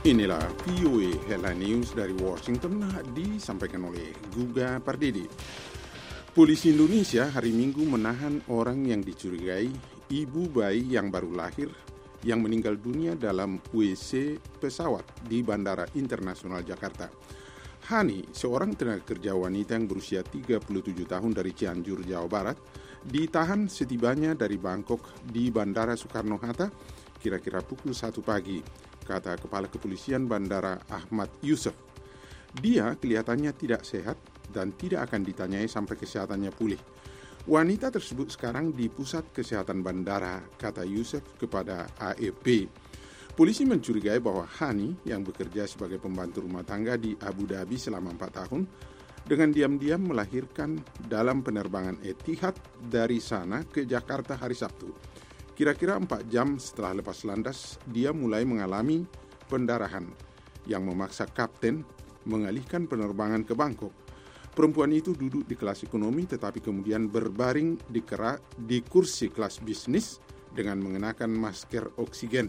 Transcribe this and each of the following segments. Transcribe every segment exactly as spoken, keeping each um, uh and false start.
Inilah V O A Headline News dari Washington disampaikan oleh Guga Pardede. Polisi Indonesia hari Minggu menahan orang yang dicurigai ibu bayi yang baru lahir yang meninggal dunia dalam W C pesawat di Bandara Internasional Jakarta. Hani, seorang tenaga kerja wanita yang berusia tiga puluh tujuh tahun dari Cianjur, Jawa Barat, ditahan setibanya dari Bangkok di Bandara Soekarno-Hatta kira-kira pukul satu pagi, kata Kepala Kepolisian Bandara Ahmad Yusuf. Dia kelihatannya tidak sehat dan tidak akan ditanyai sampai kesehatannya pulih. Wanita tersebut sekarang di pusat kesehatan bandara, kata Yusuf kepada A F P. Polisi mencurigai bahwa Hani yang bekerja sebagai pembantu rumah tangga di Abu Dhabi selama empat tahun dengan diam-diam melahirkan dalam penerbangan Etihad dari sana ke Jakarta hari Sabtu. Kira-kira empat jam setelah lepas landas, dia mulai mengalami pendarahan yang memaksa kapten mengalihkan penerbangan ke Bangkok. Perempuan itu duduk di kelas ekonomi tetapi kemudian berbaring di, kera, di kursi kelas bisnis dengan mengenakan masker oksigen.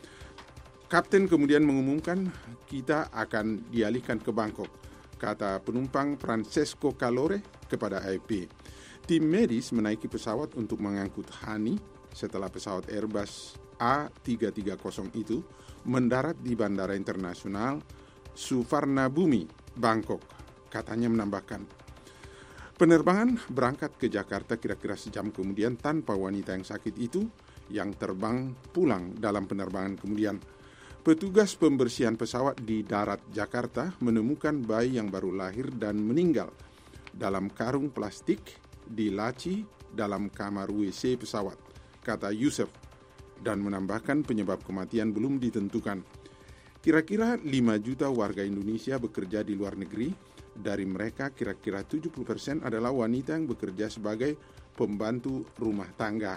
Kapten kemudian mengumumkan kita akan dialihkan ke Bangkok, kata penumpang Francesco Calore kepada A F P. Tim medis menaiki pesawat untuk mengangkut Hani setelah pesawat Airbus A tiga tiga nol itu mendarat di Bandara Internasional Suvarnabhumi, Bangkok. Katanya menambahkan, penerbangan berangkat ke Jakarta kira-kira sejam kemudian tanpa wanita yang sakit itu yang terbang pulang dalam penerbangan kemudian. Petugas pembersihan pesawat di darat Jakarta menemukan bayi yang baru lahir dan meninggal dalam karung plastik di laci dalam kamar W C pesawat, kata Yusuf, dan menambahkan penyebab kematian belum ditentukan. Kira-kira lima juta warga Indonesia bekerja di luar negeri. Dari mereka kira-kira tujuh puluh persen adalah wanita yang bekerja sebagai pembantu rumah tangga.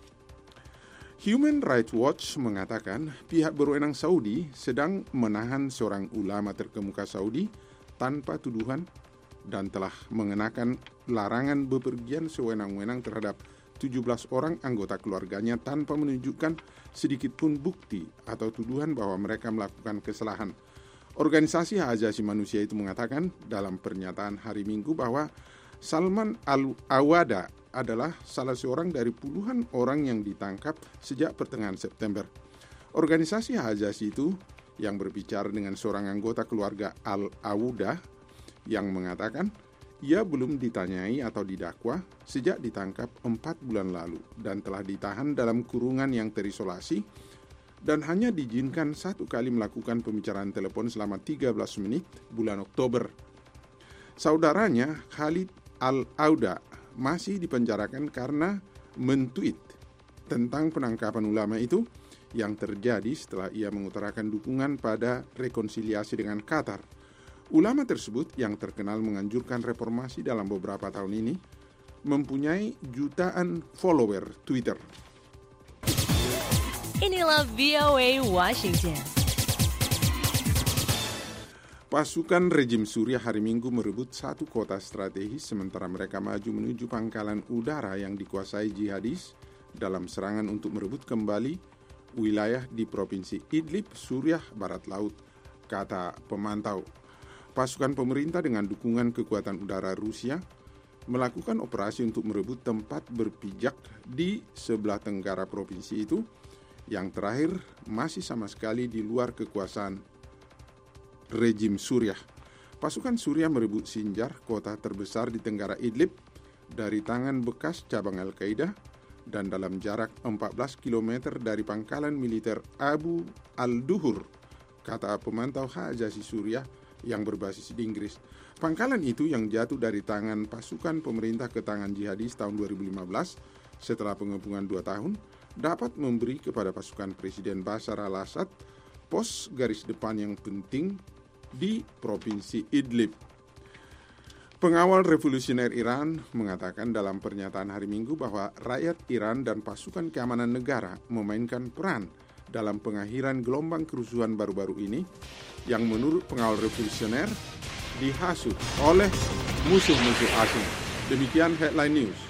Human Rights Watch mengatakan pihak berwenang Saudi sedang menahan seorang ulama terkemuka Saudi tanpa tuduhan dan telah mengenakan larangan bepergian sewenang-wenang terhadap tujuh belas orang anggota keluarganya tanpa menunjukkan sedikit pun bukti atau tuduhan bahwa mereka melakukan kesalahan. Organisasi hak asasi manusia itu mengatakan dalam pernyataan hari Minggu bahwa Salman Al-Awada adalah salah seorang dari puluhan orang yang ditangkap sejak pertengahan September. Organisasi hak asasi itu yang berbicara dengan seorang anggota keluarga Al-Awada yang mengatakan ia belum ditanyai atau didakwa sejak ditangkap empat bulan lalu dan telah ditahan dalam kurungan yang terisolasi dan hanya diizinkan satu kali melakukan pembicaraan telepon selama tiga belas menit bulan Oktober. Saudaranya Khalid Al-Auda masih dipenjarakan karena mentweet tentang penangkapan ulama itu yang terjadi setelah ia mengutarakan dukungan pada rekonsiliasi dengan Qatar. Ulama tersebut yang terkenal menganjurkan reformasi dalam beberapa tahun ini mempunyai jutaan follower Twitter. Inilah V O A Washington. Pasukan rejim Suriah hari Minggu merebut satu kota strategis sementara mereka maju menuju pangkalan udara yang dikuasai jihadis dalam serangan untuk merebut kembali wilayah di Provinsi Idlib, Suriah Barat Laut, kata pemantau. Pasukan pemerintah dengan dukungan kekuatan udara Rusia melakukan operasi untuk merebut tempat berpijak di sebelah tenggara provinsi itu yang terakhir masih sama sekali di luar kekuasaan rejim Suriah. Pasukan Suriah merebut Sinjar, kota terbesar di tenggara Idlib, dari tangan bekas cabang Al-Qaeda dan dalam jarak empat belas kilometer dari pangkalan militer Abu al-Duhur, kata pemantau hak asasi Suriah yang berbasis di Inggris. Pangkalan itu yang jatuh dari tangan pasukan pemerintah ke tangan jihadis tahun dua ribu lima belas setelah pengepungan dua tahun, dapat memberi kepada pasukan Presiden Bashar al-Assad pos garis depan yang penting di Provinsi Idlib. Pengawal revolusioner Iran mengatakan dalam pernyataan hari Minggu bahwa rakyat Iran dan pasukan keamanan negara memainkan peran dalam pengakhiran gelombang kerusuhan baru-baru ini yang menurut pengawal revolusioner dihasut oleh musuh-musuh asing. Demikian Headline News.